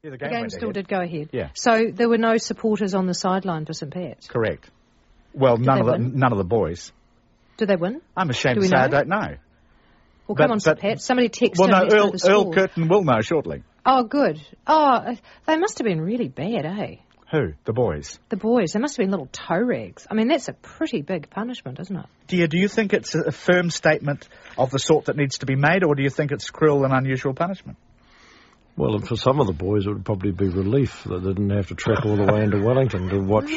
Yeah, The game still did go ahead. Yeah. So there were no supporters on the sideline for St Pat's? Correct. Well, none of the boys. Did they win? I'm ashamed to say I don't know. Well, come on, St Pat. Somebody texted Well, him. no, Earl Curtin will know shortly. Oh, good. Oh, they must have been really bad, eh? Who? The boys? The boys. They must have been little toe rags. I mean, that's a pretty big punishment, isn't it? Do you think it's a firm statement of the sort that needs to be made, or do you think it's cruel and unusual punishment? Well, for some of the boys, it would probably be relief that they didn't have to trek all the way into Wellington to watch,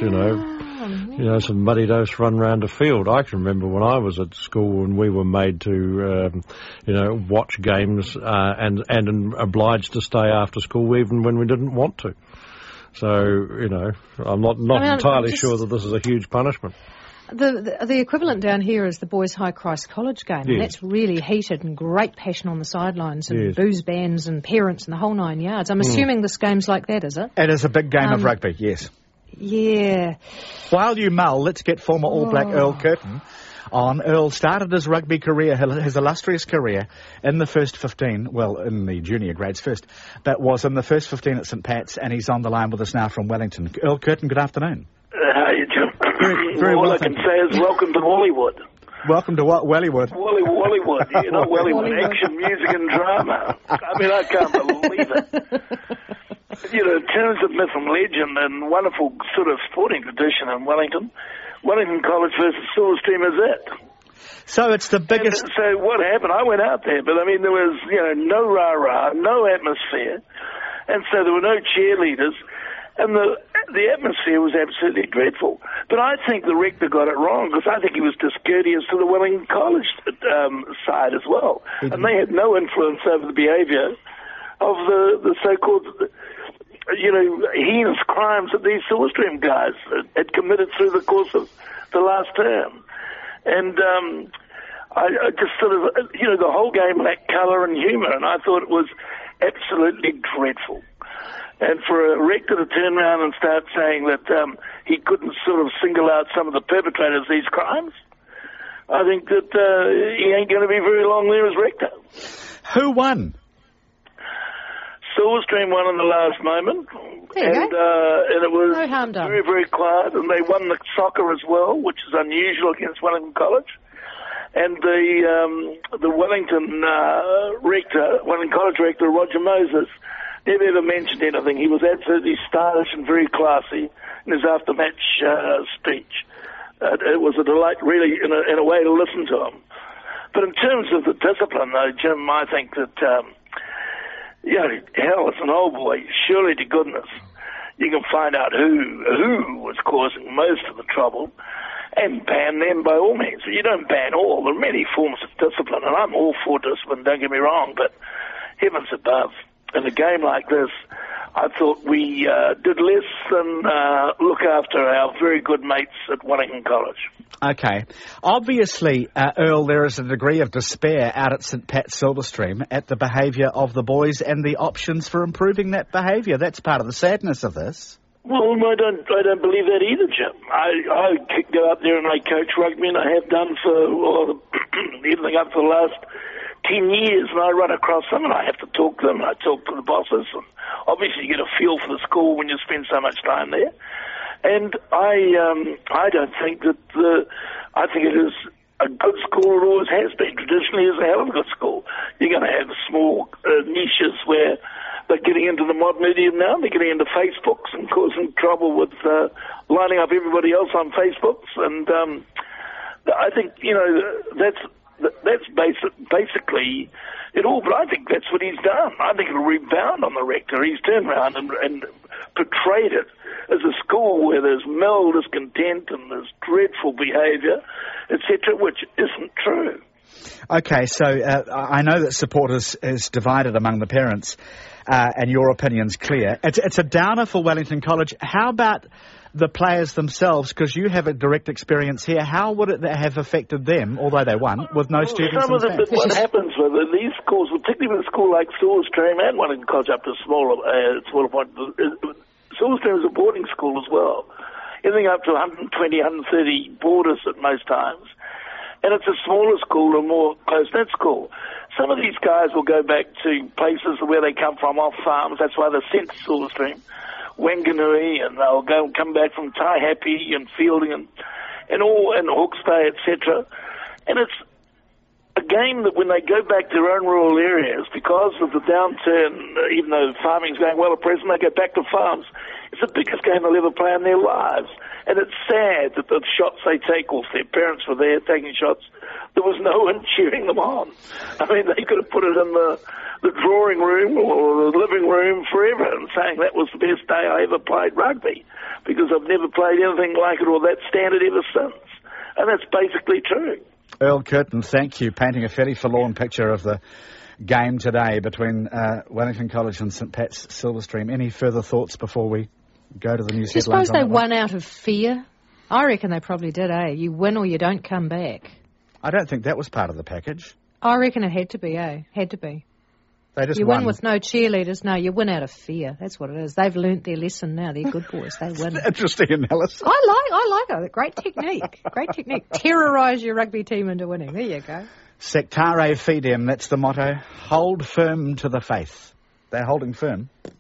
some muddy dose run round a field. I can remember when I was at school and we were made to, watch games and obliged to stay after school even when we didn't want to. So, I'm not entirely sure that this is a huge punishment. The equivalent down here is the Boys High Christ College game. Yes. And that's really heated and great passion on the sidelines and Yes. booze bands and parents and the whole 9 yards. I'm assuming this game's like that, is it? It is a big game of rugby, yes. Yeah. While you mull, let's get former All Black Earl Curtin on. Earl started his rugby career, his illustrious career, in the first 15, well, in the junior grades first, but was in the first 15 at St Pat's, and he's on the line with us now from Wellington. Earl Curtin, good afternoon. How you doing? Very All well, I can say is welcome to Hollywood. Welcome to what? Wellywood. Hollywood, Hollywood, action, music and drama. I mean, I can't believe it. In terms of myth and legend and wonderful sort of sporting tradition in Wellington College versus Silverstream is it. So it's the biggest... So what happened? I went out there, but I mean, there was, no rah-rah, no atmosphere, and so there were no cheerleaders, and the atmosphere was absolutely dreadful. But I think the rector got it wrong, because I think he was discourteous to the Wellington College side as well. Mm-hmm. And they had no influence over the behaviour of the so-called, heinous crimes that these Silverstream guys had committed through the course of the last term. And I just sort of, the whole game lacked colour and humour, and I thought it was absolutely dreadful. And for a rector to turn around and start saying that he couldn't sort of single out some of the perpetrators of these crimes, I think that he ain't going to be very long there as rector. Who won? Silverstream won in the last moment, and it was no harm done. Very, very quiet, and they won the soccer as well, which is unusual against Wellington College. And the Wellington College rector, Roger Moses, never ever mentioned anything. He was absolutely stylish and very classy in his after-match speech. It was a delight, really, in a way, to listen to him. But in terms of the discipline, though, Jim, I think that, hell, it's an old boy. Surely to goodness, you can find out who was causing most of the trouble and ban them by all means. But you don't ban all. There are many forms of discipline, and I'm all for discipline, don't get me wrong, but heavens above, in a game like this, I thought we did less than look after our very good mates at Wellington College. Okay. Obviously, Earl, there is a degree of despair out at St Pat's Silverstream at the behaviour of the boys and the options for improving that behaviour. That's part of the sadness of this. Well, I don't believe that either, Jim. I go up there and I coach rugby, and I have done for everything up for the last 10 years, and I run across them, and I have to talk to them, and I talk to the bosses, and obviously you get a feel for the school when you spend so much time there. And I don't think that I think it is a good school. It always has been. Traditionally, it's a hell of a good school. You're going to have small niches where they're getting into the modern idiom now. They're getting into Facebooks and causing trouble with lining up everybody else on Facebooks. And I think, that's basically it all. But I think that's what he's done. I think it'll rebound on the rector. He's turned around and portrayed it as a school where there's mild discontent and there's dreadful behaviour, etc., which isn't true. Okay, so I know that support is divided among the parents, and your opinion's clear. It's a downer for Wellington College. How about the players themselves? Because you have a direct experience here. How would it have affected them, although they won, with no students some of them, but what happens with these schools, particularly with a school like Silverstream and Wellington College up to smaller point, Silverstream is a boarding school as well. Anything up to 120, 130 boarders at most times. And it's a smaller school, a more close-knit school. Some of these guys will go back to places where they come from, off farms. That's why they're sent to Silverstream, Wanganui, and they'll come back from Taihape and Fielding and Hawke's Bay, etc. And it's a game that when they go back to their own rural areas, because of the downturn, even though farming's going well at present, they go back to farms. It's the biggest game they'll ever play in their lives. And it's sad that the shots they take, or if their parents were there taking shots, there was no one cheering them on. I mean, they could have put it in the drawing room or the living room forever and saying that was the best day I ever played rugby, because I've never played anything like it or that standard ever since. And that's basically true. Earl Curtin, thank you, painting a fairly forlorn picture of the game today between Wellington College and St Pat's Silverstream. Any further thoughts before we go to the news Do you headlines? suppose they won out of fear? I reckon they probably did, eh? You win or you don't come back. I don't think that was part of the package. I reckon it had to be, eh? Had to be. They just You won. win with no cheerleaders. No, you win out of fear. That's what it is. They've learnt their lesson now. They're good boys. They win. Interesting analysis. I like it. Great technique. Great technique. Terrorise your rugby team into winning. There you go. Sectare fidem, that's the motto. Hold firm to the faith. They're holding firm.